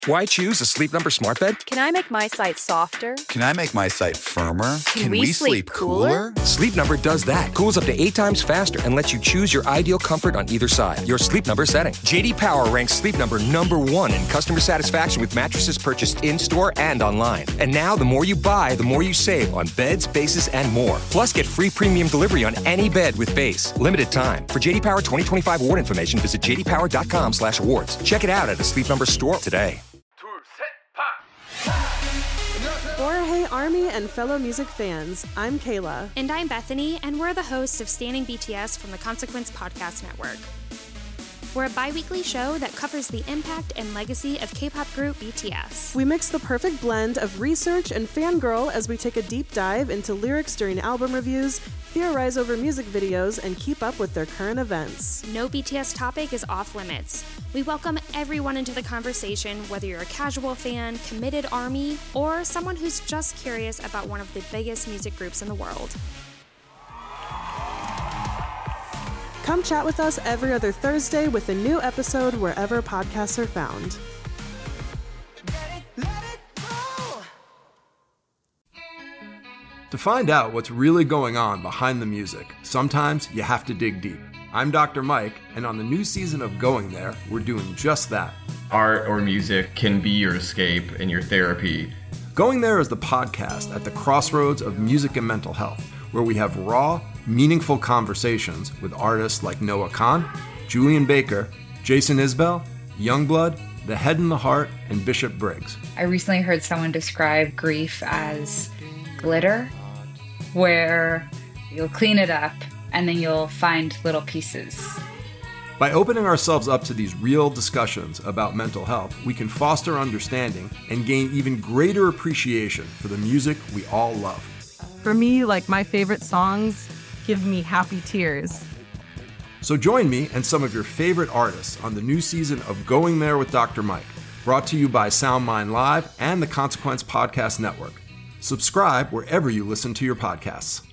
Why choose a Sleep Number smart bed? Can I make my site softer? Can I make my site firmer? Can we sleep cooler? Sleep Number does that. Cools up to 8 times faster and lets you choose your ideal comfort on either side. Your Sleep Number setting. JD Power ranks Sleep Number #1 in customer satisfaction with mattresses purchased in-store and online. And now, the more you buy, the more you save on beds, bases, and more. Plus, get free premium delivery on any bed with base. Limited time. For JD Power 2025 award information, visit jdpower.com/awards. Check it out at a Sleep Number store today. Hey Army and fellow music fans, I'm Kayla. And I'm Bethany, and we're the hosts of Standing BTS from the Consequence Podcast Network. We're a bi-weekly show that covers the impact and legacy of K-pop group BTS. We mix the perfect blend of research and fangirl as we take a deep dive into lyrics during album reviews, theorize over music videos, and keep up with their current events. No BTS topic is off limits. We welcome everyone into the conversation, whether you're a casual fan, committed ARMY, or someone who's just curious about one of the biggest music groups in the world. Come chat with us every other Thursday with a new episode wherever podcasts are found. To find out what's really going on behind the music, sometimes you have to dig deep. I'm Dr. Mike, and on the new season of Going There, we're doing just that. Art or music can be your escape and your therapy. Going There is the podcast at the crossroads of music and mental health, where we have raw, meaningful conversations with artists like Noah Kahn, Julian Baker, Jason Isbell, Youngblood, The Head and the Heart, and Bishop Briggs. I recently heard someone describe grief as glitter, where you'll clean it up and then you'll find little pieces. By opening ourselves up to these real discussions about mental health, we can foster understanding and gain even greater appreciation for the music we all love. For me, my favorite songs give me happy tears. So join me and some of your favorite artists on the new season of Going There with Dr. Mike, brought to you by SoundMind Live and the Consequence Podcast Network. Subscribe wherever you listen to your podcasts.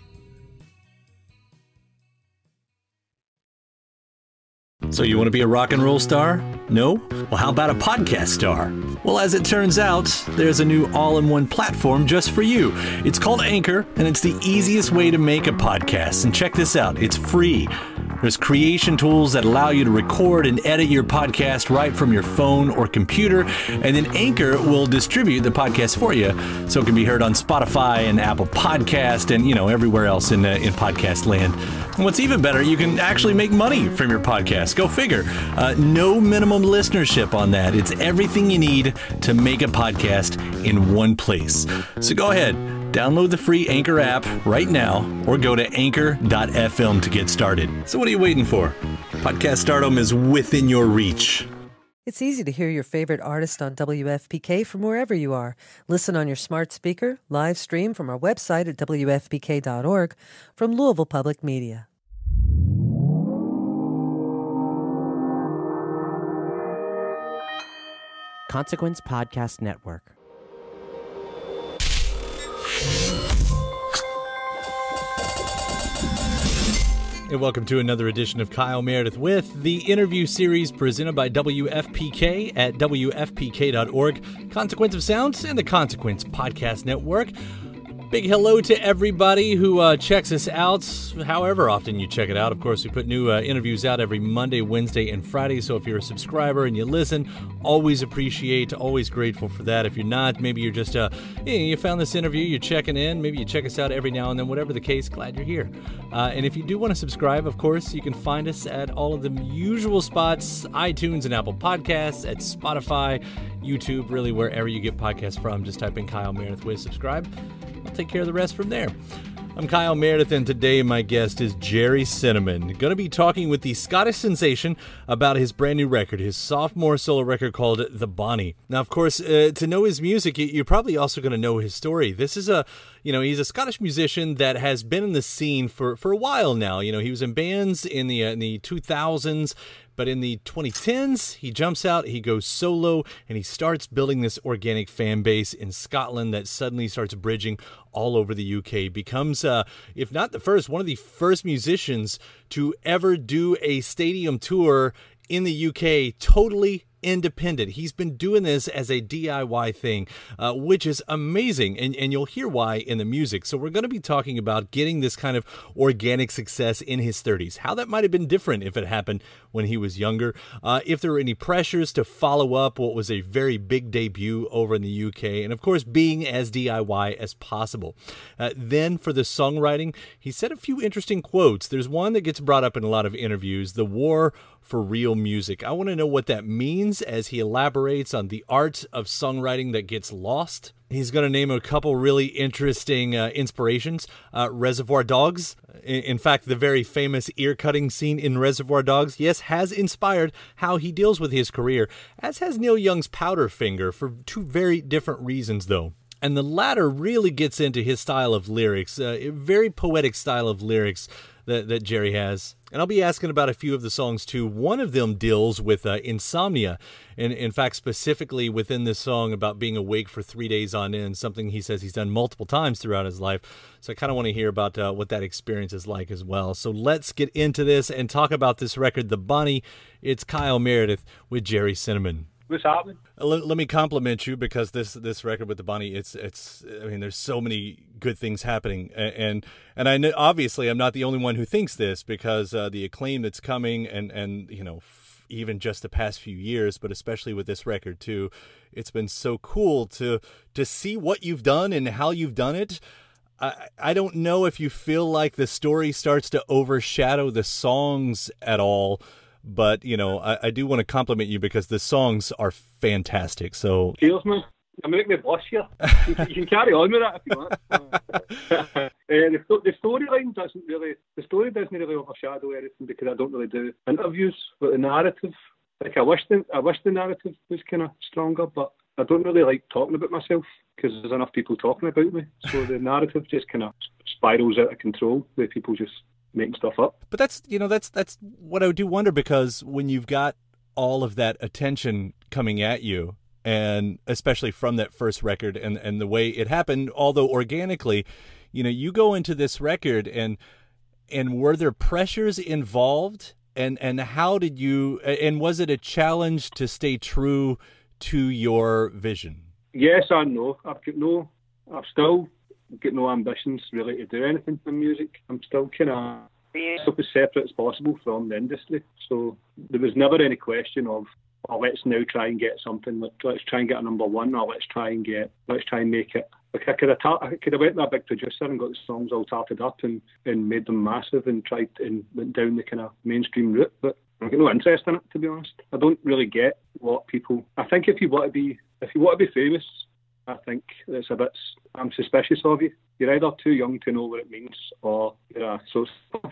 So you want to be a rock and roll star? No? Well, how about a podcast star? Well, as it turns out, there's a new all-in-one platform just for you. It's called Anchor, and it's the easiest way to make a podcast. And check this out, it's free. There's creation tools that allow you to record and edit your podcast right from your phone or computer, and then Anchor will distribute the podcast for you, so it can be heard on Spotify and Apple Podcast and, everywhere else in podcast land. And what's even better, you can actually make money from your podcast. Go figure. No minimum listenership on that. It's everything you need to make a podcast in one place. So go ahead. Download the free Anchor app right now or go to anchor.fm to get started. So what are you waiting for? Podcast stardom is within your reach. It's easy to hear your favorite artist on WFPK from wherever you are. Listen on your smart speaker, live stream from our website at WFPK.org, from Louisville Public Media. Consequence Podcast Network. And welcome to another edition of Kyle Meredith with the interview series presented by WFPK at WFPK.org, Consequence of Sound, and the Consequence Podcast Network. Big hello to everybody who checks us out, however often you check it out. Of course, we put new interviews out every Monday, Wednesday, and Friday, so if you're a subscriber and you listen, always appreciate, always grateful for that. If you're not, maybe you're just, you found this interview, you're checking in, maybe you check us out every now and then, whatever the case, glad you're here. And if you do want to subscribe, of course, you can find us at all of the usual spots, iTunes and Apple Podcasts, at Spotify, YouTube, really wherever you get podcasts from. Just type in Kyle Meredith with subscribe. I'll take care of the rest from there. I'm Kyle Meredith, and today my guest is Gerry Cinnamon. Going to be talking with the Scottish sensation about his brand new record, his sophomore solo record called The Bonnie. Now, of course, to know his music, you're probably also going to know his story. This is he's a Scottish musician that has been in the scene for a while now. He was in bands in the 2000s. But in the 2010s, he jumps out, he goes solo, and he starts building this organic fan base in Scotland that suddenly starts bridging all over the UK. Becomes, if not the first, one of the first musicians to ever do a stadium tour in the UK totally independent. He's been doing this as a DIY thing, which is amazing, and you'll hear why in the music. So we're going to be talking about getting this kind of organic success in his 30s, how that might have been different if it happened when he was younger, if there were any pressures to follow up what was a very big debut over in the UK, and of course being as DIY as possible. Then for the songwriting, he said a few interesting quotes. There's one that gets brought up in a lot of interviews, the war for real music. I want to know what that means as he elaborates on the art of songwriting that gets lost. He's going to name a couple really interesting inspirations. Reservoir Dogs. In fact, the very famous ear-cutting scene in Reservoir Dogs, yes, has inspired how he deals with his career, as has Neil Young's Powderfinger, for two very different reasons, though. And the latter really gets into his style of lyrics, a very poetic style of lyrics that Jerry has. And I'll be asking about a few of the songs, too. One of them deals with insomnia. And in fact, specifically within this song about being awake for 3 days on end, something he says he's done multiple times throughout his life. So I kind of want to hear about what that experience is like as well. So let's get into this and talk about this record, The Bonnie. It's Kyle Meredith with Jerry Cinnamon. What's happening? Let me compliment you, because this record with the Bonnie, it's I mean, there's so many good things happening, and I know, obviously I'm not the only one who thinks this, because the acclaim that's coming, and you know, even just the past few years, but especially with this record too, it's been so cool to see what you've done and how you've done it. I don't know if you feel like the story starts to overshadow the songs at all. But, you know, I do want to compliment you, because the songs are fantastic. So, cheers, man. I'm making me blush here. You can carry on with that if you want. The storyline doesn't really overshadow anything, because I don't really do interviews with the narrative. Like, I wish the narrative was kind of stronger, but I don't really like talking about myself, because there's enough people talking about me. So the narrative just kind of spirals out of control, where people just making stuff up. But that's what I do wonder, because when you've got all of that attention coming at you, and especially from that first record and the way it happened, although organically, you know, you go into this record and were there pressures involved, and how did you, and was it a challenge to stay true to your vision? Yes and no. I've still got no ambitions really to do anything in music. I'm still kind of as separate as possible from the industry. So there was never any question of, oh, let's now try and get something. Let's try and get a number one, or let's try and make it. Like, I could have went to a big producer and got the songs all tarted up and made them massive and tried and went down the kind of mainstream route. But I've got no interest in it, to be honest. I don't really get what people. I think if you want to be famous, I think I'm suspicious of you. You're either too young to know what it means, or you're a sociopath.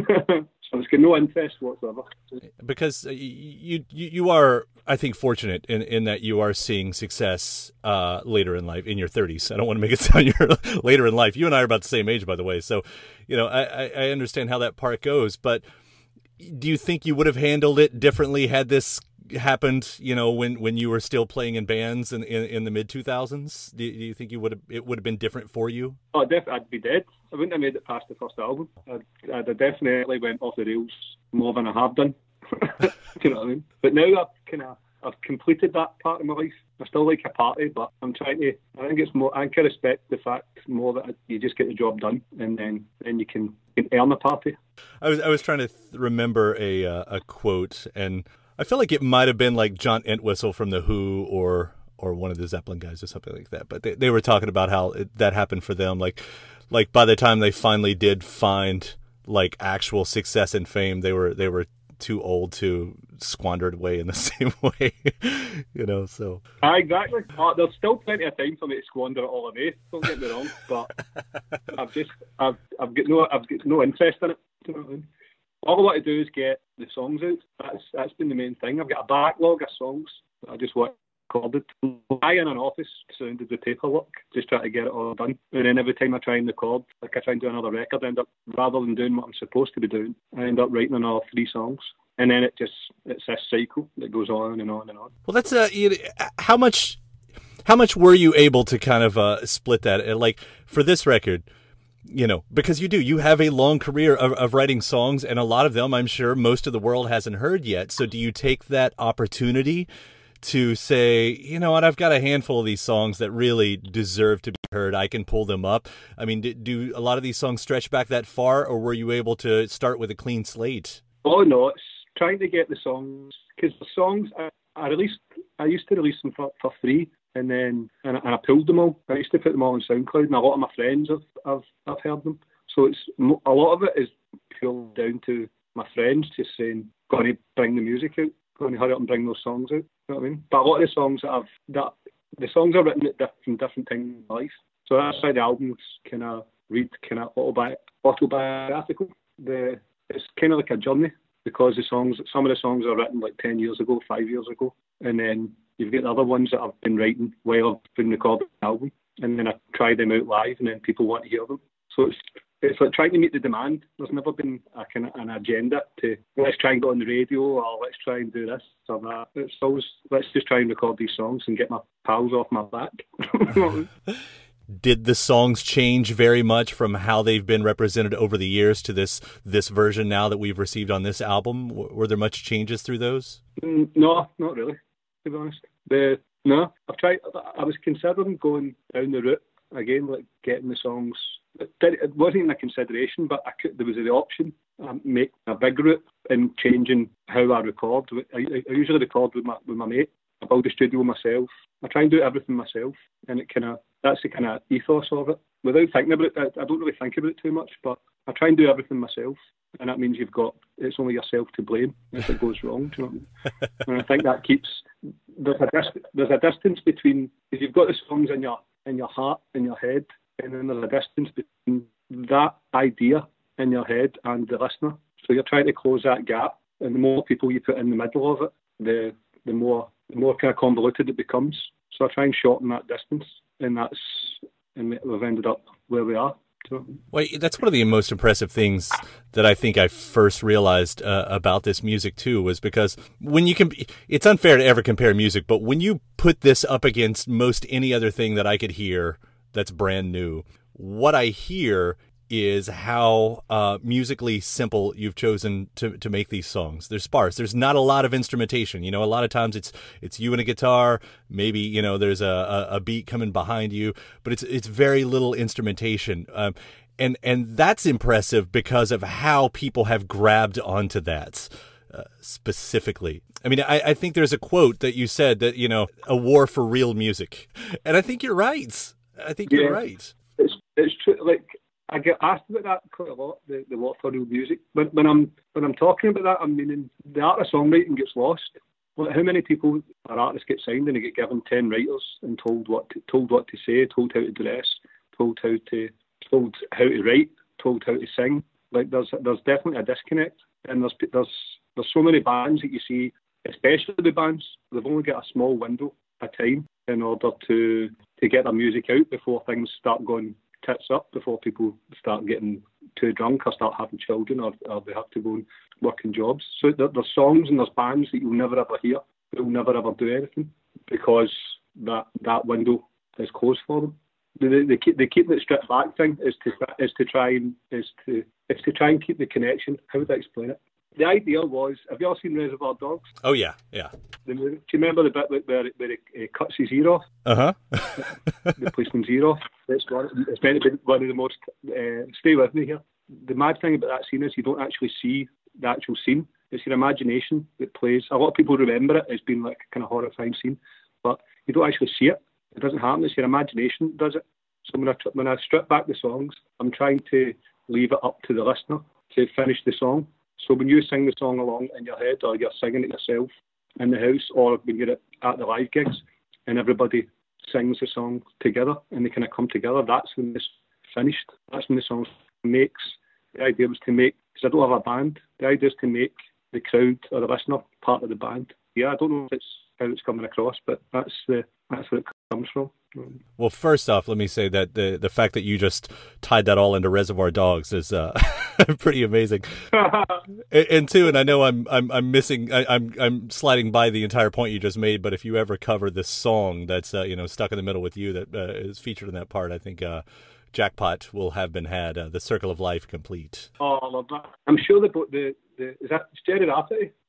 So it's got no interest whatsoever. Because you are, I think, fortunate in that you are seeing success later in life, in your 30s. I don't want to make it sound you're later in life. You and I are about the same age, by the way. So, you know, I understand how that part goes. But do you think you would have handled it differently had this happened, you know, when you were still playing in bands in the mid 2000s? Do you think it would have been different for you? Oh, I'd be dead. I wouldn't have made it past the first album. I'd have definitely went off the rails more than I have done. You know what I mean? But now I've completed that part of my life. I still like a party, but I'm trying to. I think it's more. I can respect the fact more that you just get the job done, and then you can earn a party. I was trying to remember a quote, and I feel like it might have been like John Entwistle from The Who or one of the Zeppelin guys or something like that. But they were talking about how that happened for them. Like by the time they finally did find like actual success and fame, they were too old to squander it away in the same way, you know. So exactly. There's still plenty of time for me to squander it all away. Don't get me wrong, but I've got no interest in it. You know what I mean? All I want to do is get the songs out. That's been the main thing. I've got a backlog of songs that I just want recorded. I in an office surrounded with paperwork, just trying to get it all done. And then every time I try and record, like I try and do another record, I end up, rather than doing what I'm supposed to be doing, I end up writing another 3 songs. And then it's this cycle that goes on and on and on. Well, that's how much were you able to kind of split that? Like for this record, you know, because you have a long career of writing songs, and a lot of them, I'm sure most of the world hasn't heard yet. So do you take that opportunity to say, you know what, I've got a handful of these songs that really deserve to be heard. I can pull them up. I mean, do a lot of these songs stretch back that far, or were you able to start with a clean slate? Oh no, it's trying to get the songs, because the songs I used to release them for free, and I pulled them all. I used to put them all on SoundCloud, and a lot of my friends have heard them. So it's a lot of it is purely down to my friends just saying, "Got to bring the music out, got to hurry up and bring those songs out." You know what I mean? But a lot of the songs the songs are written at different times in life. So that's why the albums kind of read kind of autobiographical. It's kind of like a journey, because some of the songs are written like 10 years ago, 5 years ago, and then you've got the other ones that I've been writing while I've been recording the album, and then I try them out live, and then people want to hear them. So it's like trying to meet the demand. There's never been an agenda to let's try and go on the radio, or let's try and do this or that. It's always let's just try and record these songs and get my pals off my back. Did the songs change very much from how they've been represented over the years to this version now that we've received on this album? Were there much changes through those? No, not really, to be honest. No, I've tried. I was considering going down the route again, like getting the songs. It wasn't even a consideration, but there was the option. Make a big route and changing how I record. I usually record with my mate. I build a studio myself. I try and do everything myself, and that's the kind of ethos of it. Without thinking about it, I don't really think about it too much, but I try and do everything myself, and that means it's only yourself to blame if it goes wrong. Do you know what I mean? And I think that keeps there's a distance between, if you've got the songs in your heart, in your head, and then there's a distance between that idea in your head and the listener. So you're trying to close that gap, and the more people you put in the middle of it, the more kind of convoluted it becomes. So I try and shorten that distance, and we've ended up where we are. Well, that's one of the most impressive things that I think I first realized about this music too, was because it's unfair to ever compare music, but when you put this up against most any other thing that I could hear that's brand new, what I hear is how musically simple you've chosen to make these songs. They're sparse. There's not a lot of instrumentation. You know, a lot of times it's you and a guitar. Maybe, you know, there's a beat coming behind you, but it's very little instrumentation. And that's impressive because of how people have grabbed onto that specifically. I mean, I think there's a quote that you said that, you know, a war for real music. And I think you're right. You're right. It's true. Like, I get asked about that quite a lot, the war for real music. When I'm talking about that, I'm meaning the art of songwriting gets lost. Like, how many people or artists get signed and they get given 10 writers and told what to say, told how to dress, told how to write, told how to sing. Like, there's definitely a disconnect, and there's so many bands that you see, especially the bands, they've only got a small window of time in order to get their music out before things start going tits up, before people start getting too drunk or start having children, or they have to go and work in jobs. So there's songs and there's bands that you'll never ever hear, that will never ever do anything because that window is closed for them. They keep the stripped back thing is to try and keep the connection. How would I explain it? The idea was, have you all seen Reservoir Dogs? Oh yeah. The movie. Do you remember the bit where it cuts his ear off? The policeman's ear off. It's meant to be one of the most. Stay with me here. The mad thing about that scene is you don't actually see the actual scene. It's your imagination that plays. A lot of people remember it as being like a kind of horrifying scene, but you don't actually see it. It doesn't happen. It's your imagination that does it. So when I strip back the songs, I'm trying to leave it up to the listener to finish the song. So when you sing the song along in your head, or you're singing it yourself in the house, or when you're at the live gigs and everybody sings the song together and they kind of come together, that's when it's finished. That's when the song makes. The idea was to make, because I don't have a band, the idea is to make the crowd or the listener part of the band. Yeah, I don't know if it's how it's coming across, but that's where it comes from. Well, first off, let me say that the fact that you just tied that all into Reservoir Dogs is pretty amazing. And two, and I know I'm missing, I'm sliding by the entire point you just made, but if you ever cover this song that's Stuck in the Middle with You that is featured in that part, I think jackpot will have been had. The Circle of Life complete. Oh, I love that. I'm sure is that Jerry Rafferty on it?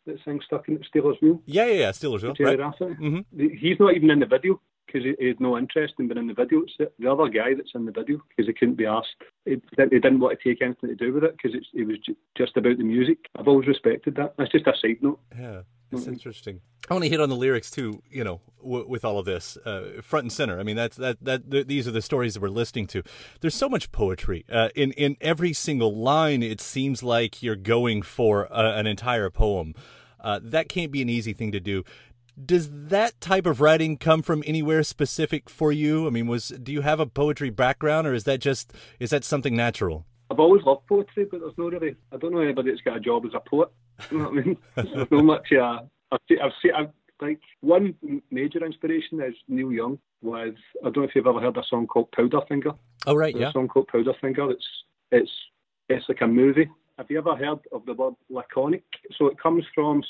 that sings Stuck in Steelers Wheel? Yeah, Steelers Wheel. Jerry Right. Rafferty. Mm-hmm. He's not even in the video because he had no interest in being in the video. It's the other guy that's in the video because he couldn't be asked. He didn't want to take anything to do with it because it was just about the music. I've always respected that. That's just a side note. Yeah, it's interesting. I want to hit on the lyrics too. You know, with all of this front and center. I mean, these are the stories that we're listening to. There's so much poetry in every single line. It seems like you're going for an entire poem. That can't be an easy thing to do. Does that type of writing come from anywhere specific for you? I mean, do you have a poetry background, or is that something natural? I've always loved poetry, but there's no really. I don't know anybody that's got a job as a poet. You know what I mean? There's not much. I've like one major inspiration is Neil Young. I don't know if you've ever heard a song called Powderfinger. Oh right, There's yeah. a song called Powderfinger. It's like a movie. Have you ever heard of the word laconic? So it comes from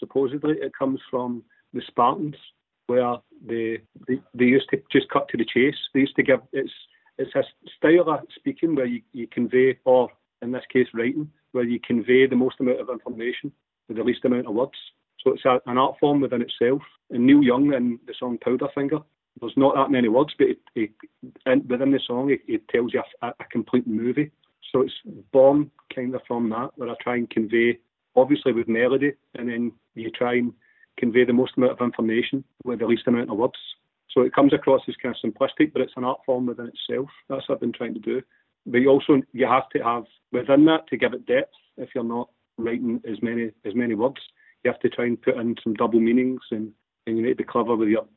the Spartans, where they used to just cut to the chase. They used to give it's a style of speaking where you convey, or in this case writing, where you convey the most amount of information with the least amount of words. So it's an art form within itself. And Neil Young in the song Powderfinger, there's not that many words, but within the song it tells you a complete movie. So it's born kind of from that, where I try and convey, obviously with melody, and then you try and convey the most amount of information with the least amount of words. So it comes across as kind of simplistic, but it's an art form within itself. That's what I've been trying to do. But you have to have within that, to give it depth, if you're not writing as many words, you have to try and put in some double meanings, and you need to be clever with your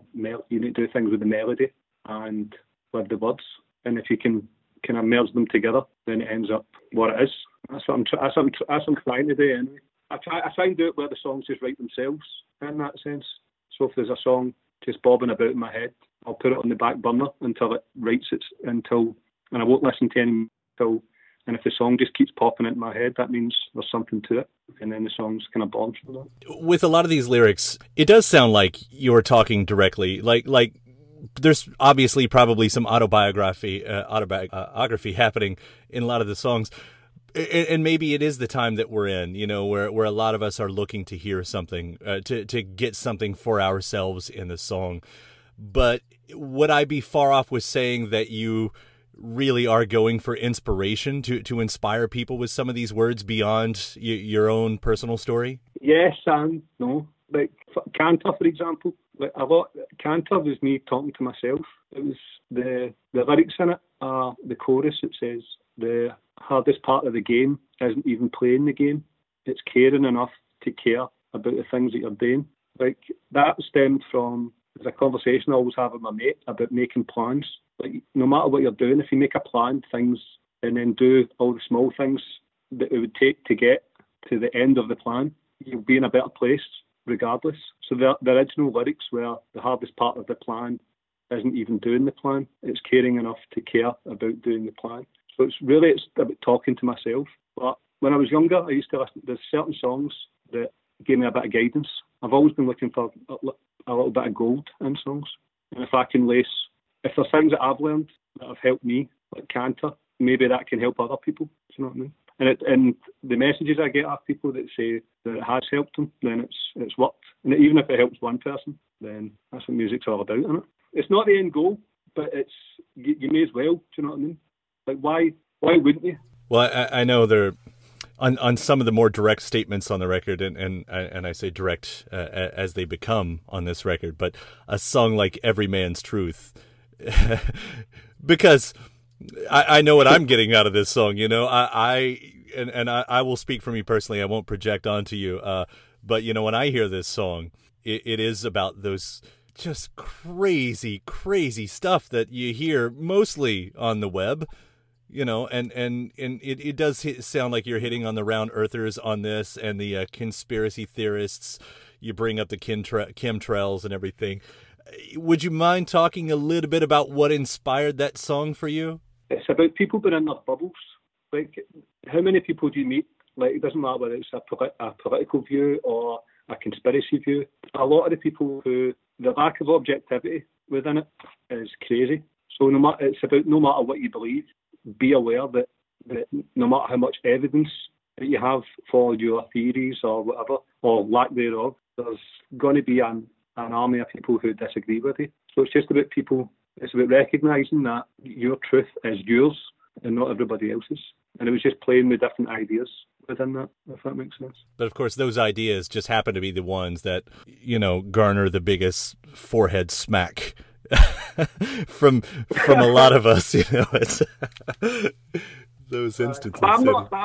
you need to do things with the melody and with the words. And if you can kind of merge them together, then it ends up what it is. That's what I'm trying to do anyway. I try and do it where the songs just write themselves in that sense. So if there's a song just bobbing about in my head, I'll put it on the back burner until it writes and I won't listen to any until. And if the song just keeps popping into my head, that means there's something to it. And then the song's kind of born from that. With a lot of these lyrics, it does sound like you're talking directly. Like there's obviously probably some autobiography happening in a lot of the songs. And maybe it is the time that we're in, you know, where a lot of us are looking to hear something, to get something for ourselves in the song. But would I be far off with saying that you really are going for inspiration to inspire people with some of these words beyond your own personal story? Yes and no. Like Cantor, for example. Like Cantor was me talking to myself. It was the lyrics in it are the chorus. It says, the hardest part of the game isn't even playing the game. It's caring enough to care about the things that you're doing. Like that stemmed from a conversation I always have with my mate about making plans. Like no matter what you're doing, if you make a plan, and then do all the small things that it would take to get to the end of the plan, you'll be in a better place regardless. So the original lyrics were the hardest part of the plan isn't even doing the plan. It's caring enough to care about doing the plan. So it's about talking to myself. But when I was younger, I used to listen. There's certain songs that gave me a bit of guidance. I've always been looking for a little bit of gold in songs. And if there's things that I've learned that have helped me, like Cantor, maybe that can help other people. Do you know what I mean? And the messages I get are people that say that it has helped them, then it's worked. And even if it helps one person, then that's what music's all about, isn't it? It's not the end goal, but you may as well. Do you know what I mean? Like why wouldn't you? Well, I know there on some of the more direct statements on the record, and I say direct as they become on this record, but a song like Every Man's Truth, because I know what I'm getting out of this song. You know, I will speak for me personally. I won't project onto you, but you know, when I hear this song, it is about those just crazy stuff that you hear mostly on the web. You know, and it does sound like you're hitting on the round earthers on this, and the conspiracy theorists. You bring up the chemtrails and everything. Would you mind talking a little bit about what inspired that song for you? It's about people being in their bubbles. Like, how many people do you meet? Like, it doesn't matter whether it's a political view or a conspiracy view. A lot of the people who, the lack of objectivity within it is crazy. So it's about no matter what you believe, be aware that no matter how much evidence that you have for your theories or whatever, or lack thereof, there's going to be an army of people who disagree with you. So it's just about people, it's about recognising that your truth is yours and not everybody else's. And it was just playing with different ideas within that, if that makes sense. But of course, those ideas just happen to be the ones that, garner the biggest forehead smack from a lot of us, It's those instances. But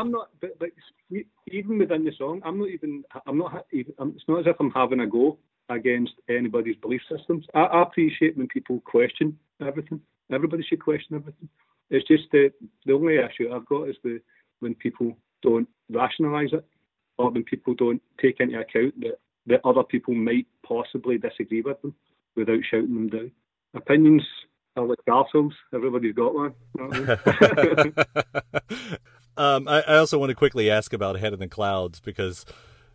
even within the song, it's not as if I'm having a go against anybody's belief systems. I appreciate when people question everything. Everybody should question everything. It's just the only issue I've got is when people don't rationalise it, or when people don't take into account that other people might possibly disagree with them without shouting them down. Opinions are like arseholes. Everybody's got one. I also want to quickly ask about Head in the Clouds because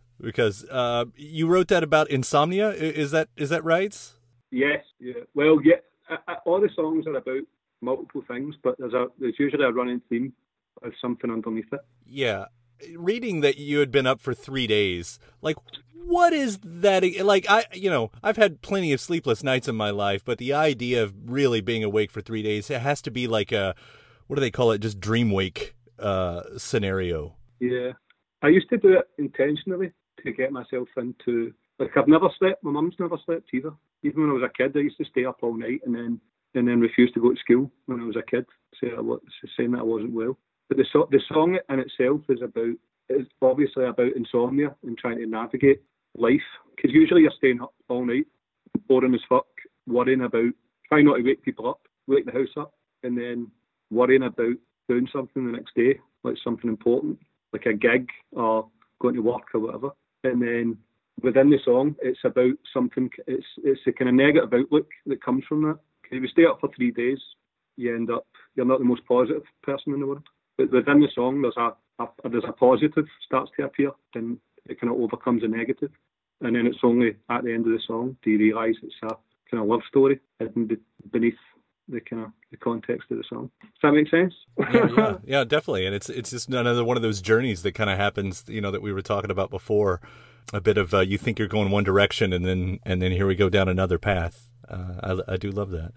you wrote that about insomnia. Is that right? Yes. Yeah. Well, yeah. All the songs are about multiple things, but there's usually a running theme of something underneath it. Yeah. Reading that you had been up for 3 days, like, what is that? Like, I've had plenty of sleepless nights in my life, but the idea of really being awake for 3 days, it has to be like a, what do they call it? Just dream wake scenario. Yeah. I used to do it intentionally to get myself into, like, I've never slept. My mum's never slept either. Even when I was a kid, I used to stay up all night and then refuse to go to school when I was a kid, saying that I wasn't well. But the song in itself is obviously about insomnia and trying to navigate life. Because usually you're staying up all night, boring as fuck, worrying about, trying not to wake people up, wake the house up, and then worrying about doing something the next day, like something important, like a gig or going to work or whatever. And then within the song, it's about something, it's a kind of negative outlook that comes from that. If you stay up for 3 days, you're not the most positive person in the world. But within the song, there's a positive starts to appear, and it kind of overcomes the negative. And then it's only at the end of the song do you realise it's a kind of love story hidden beneath the context of the song. Does that make sense? Yeah, definitely. And it's just another one of those journeys that kind of happens, that we were talking about before. A bit of you think you're going one direction, and then here we go down another path. I do love that.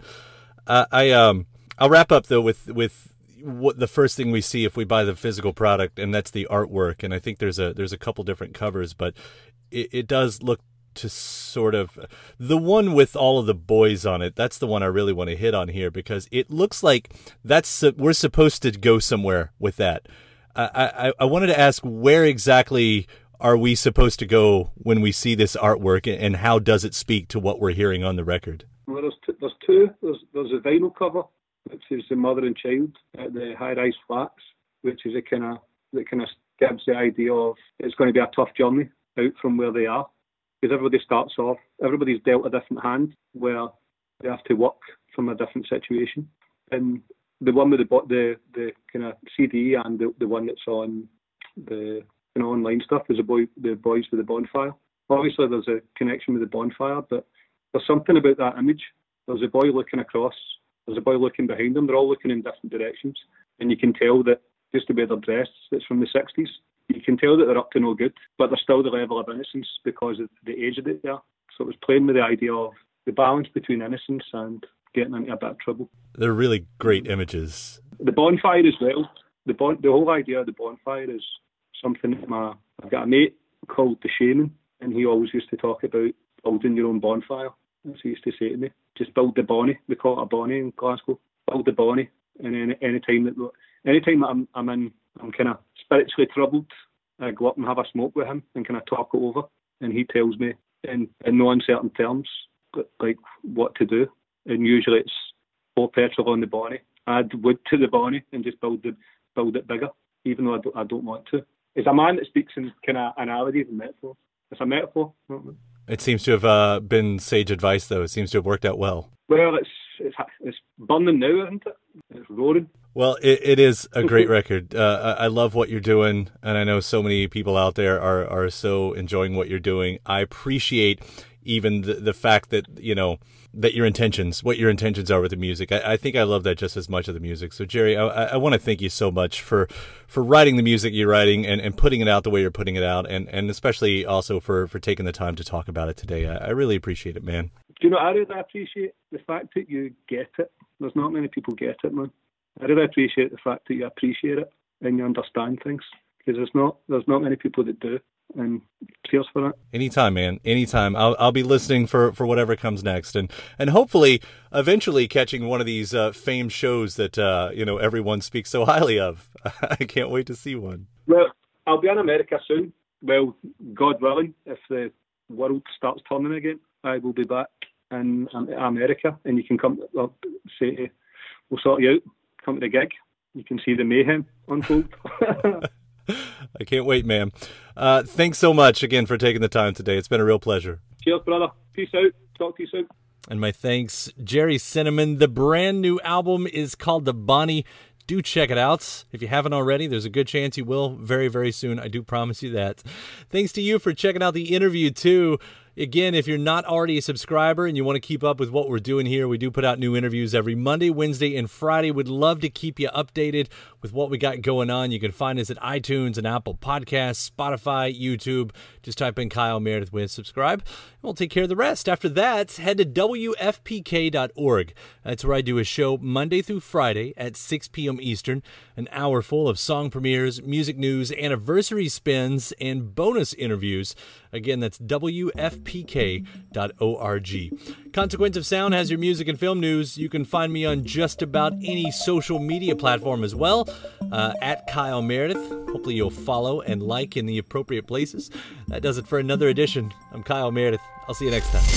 I'll wrap up though with what the first thing we see if we buy the physical product, and that's the artwork. And I think there's a couple different covers, but it does look to sort of the one with all of the boys on it. That's the one I really want to hit on here because it looks like we're supposed to go somewhere with that. I wanted to ask, where exactly are we supposed to go when we see this artwork, and how does it speak to what we're hearing on the record? Well, there's two. There's a vinyl cover, which is the mother and child at the high-rise flats, which is that kind of gives the idea of it's going to be a tough journey out from where they are, because everybody starts off, everybody's dealt a different hand where they have to work from a different situation. And the one with the kind of CD and the one that's on the online stuff is the boys with the bonfire. Obviously, there's a connection with the bonfire, but there's something about that image. There's a boy looking across. There's a boy looking behind them. They're all looking in different directions, and you can tell that just the way they're dressed, it's from the 60s. You can tell that they're up to no good, but they're still the level of innocence because of the age that they are. So it was playing with the idea of the balance between innocence and getting into a bit of trouble. They're really great images. The bonfire as well. The whole idea of the bonfire is something that I've got a mate called the Shaman, and he always used to talk about building your own bonfire. That's what he used to say to me. Just build the bonnie. We call it a bonnie in Glasgow. Build the bonnie, and then anytime that I'm kind of spiritually troubled, I go up and have a smoke with him and kind of talk it over, and he tells me in no uncertain terms like what to do. And usually it's pour petrol on the bonnie, add wood to the bonnie, and just build it bigger, even though I don't want to. It's a man that speaks in kind of analogies and metaphors. It's a metaphor. It seems to have been sage advice, though. It seems to have worked out well. Well, it's burning now, isn't it? It's roaring. Well, it is a great record. I love what you're doing, and I know so many people out there are so enjoying what you're doing. I appreciate even the fact that, what your intentions are with the music. I think I love that just as much as the music. So Jerry, I want to thank you so much for writing the music you're writing and putting it out the way you're putting it out, and especially also for taking the time to talk about it today. I really appreciate it, man. Do you know, I really appreciate the fact that you get it. There's not many people get it, man. I really appreciate the fact that you appreciate it and you understand things, because there's not many people that do. And cheers for that. Anytime, man. Anytime. I'll be listening for whatever comes next, and hopefully eventually catching one of these famed shows that everyone speaks so highly of. I can't wait to see one. Well, I'll be in America soon. Well, God willing, if the world starts turning again, I will be back in America, and you can come. We'll sort you out. Come to the gig. You can see the mayhem unfold. I can't wait, man. Thanks so much again for taking the time today. It's been a real pleasure. Cheers, brother. Peace out. Talk to you soon. And my thanks, Jerry Cinnamon. The brand new album is called The Bonnie. Do check it out. If you haven't already, there's a good chance you will very, very soon. I do promise you that. Thanks to you for checking out the interview, too. Again, if you're not already a subscriber and you want to keep up with what we're doing here, we do put out new interviews every Monday, Wednesday, and Friday. We'd love to keep you updated with what we got going on. You can find us at iTunes and Apple Podcasts, Spotify, YouTube. Just type in Kyle Meredith with subscribe, and we'll take care of the rest. After that, head to WFPK.org. That's where I do a show Monday through Friday at 6 p.m. Eastern, an hour full of song premieres, music news, anniversary spins, and bonus interviews. Again, that's WFPK.org. Consequence of Sound has your music and film news. You can find me on just about any social media platform as well, at Kyle Meredith. Hopefully you'll follow and like in the appropriate places. That does it for another edition. I'm Kyle Meredith. I'll see you next time.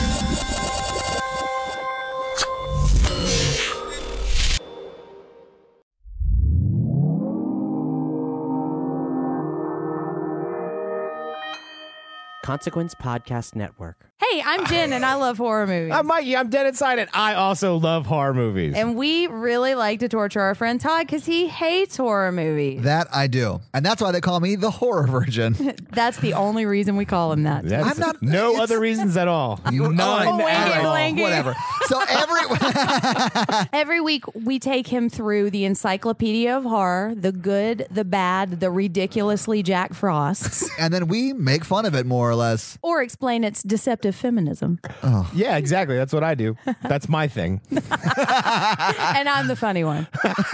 Consequence Podcast Network. Hey, I'm Jen, and I love horror movies. I'm Mikey. I'm dead inside it. I also love horror movies. And we really like to torture our friend Todd because he hates horror movies. That I do. And that's why they call me the horror virgin. That's the only reason we call him that. I'm not, no other reasons at all. None at all. Whatever. So every week we take him through the Encyclopedia of Horror, the good, the bad, the ridiculously Jack Frosts. And then we make fun of it more or less. Or explain its deceptive feminism. Oh. Yeah, exactly. That's what I do. That's my thing. And I'm the funny one.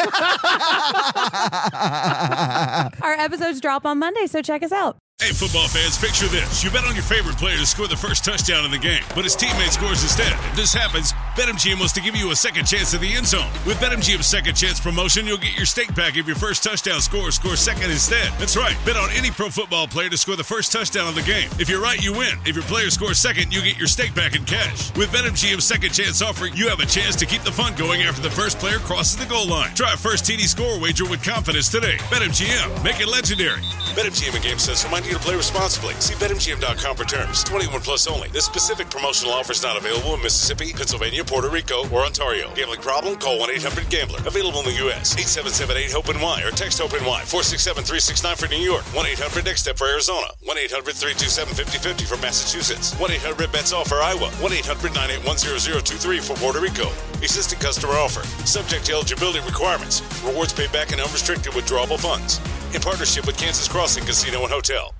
Our episodes drop on Monday, so check us out. Hey, football fans, picture this. You bet on your favorite player to score the first touchdown in the game, but his teammate scores instead. If this happens, BetMGM wants to give you a second chance at the end zone. With BetMGM's second chance promotion, you'll get your stake back if your first touchdown score scores second instead. That's right. Bet on any pro football player to score the first touchdown of the game. If you're right, you win. If your player scores second, you get your stake back in cash. With BetMGM's second chance offer, you have a chance to keep the fun going after the first player crosses the goal line. Try a first TD score wager with confidence today. BetMGM. Make it legendary. BetMGM and GameSense remind you to play responsibly. See BetMGM.com for terms. 21 plus only. This specific promotional offer is not available in Mississippi, Pennsylvania, Puerto Rico, or Ontario. Gambling problem? Call 1-800-GAMBLER. Available in the U.S. 877-8-HOPE-NY or text HOPE-NY 467-369 for New York. 1-800-NEXT-STEP for Arizona. 1-800-327-5050 for Massachusetts. 1-800-BETS-ALL for Iowa. 1-800-981-0023 for Puerto Rico. Existing customer offer. Subject to eligibility requirements. Rewards paid back in unrestricted withdrawable funds. In partnership with Kansas Crossing Casino and Hotel.